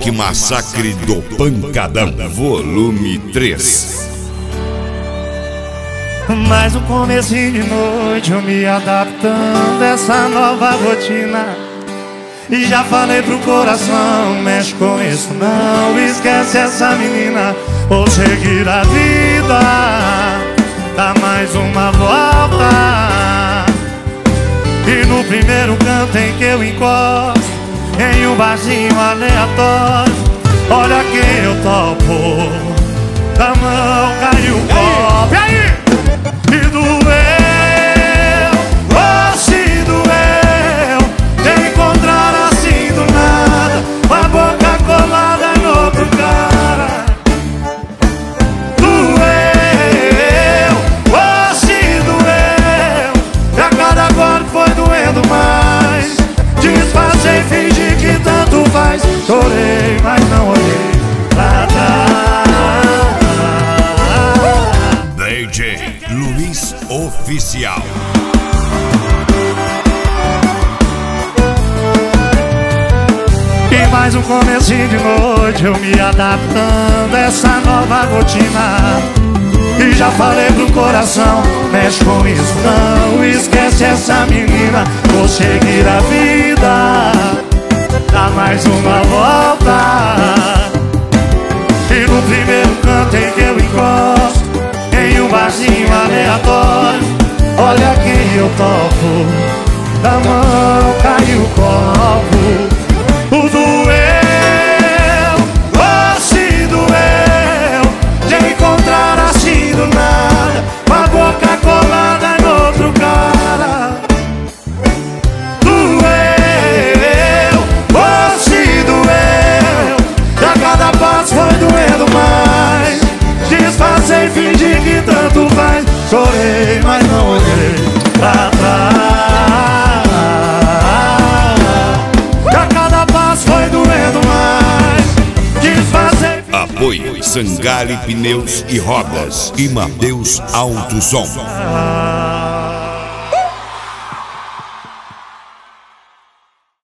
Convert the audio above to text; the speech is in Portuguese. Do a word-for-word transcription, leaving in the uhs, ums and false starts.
Rock Massacre do Pancadão, volume três. Mas no comecinho de noite eu me adaptando a essa nova rotina. E já falei pro coração, mexe com isso não, esquece essa menina, vou seguir a vida, dá mais uma volta. E no primeiro canto em que eu encosto, em um barzinho aleatório, olha quem eu topo, da mão caiu o copo. E aí? E doeu, oh se doeu, te encontrar assim do nada, com a boca colada em outro cara. Doeu, oh se doeu, e a cada golpe foi doendo mais. Disfarcei e fingi que tanto faz, chorei mas não olhei pra trás. D J Luiz Oficial. E mais um comecinho de noite eu me adaptando a essa nova rotina. E já falei pro coração, mexe com isso não, esquece essa menina, vou seguir a vida, dá mais uma volta. E no primeiro canto em que eu encosto, em um barzinho aleatório, olha quem eu topo, da mão caiu o copo. O doeu, oh se doeu, de encontrar assim do nada, com a boca colada em outro cara. Doeu, oh se doeu, e a cada passo foi doendo mais. Disfarcei e fingi que tanto faz, chorei mas não olhei pra trás. E a cada passo foi doendo mais. Disfarcei e fingi. Apoio Sangari Pneus e Rodas e Mateus Alto Som.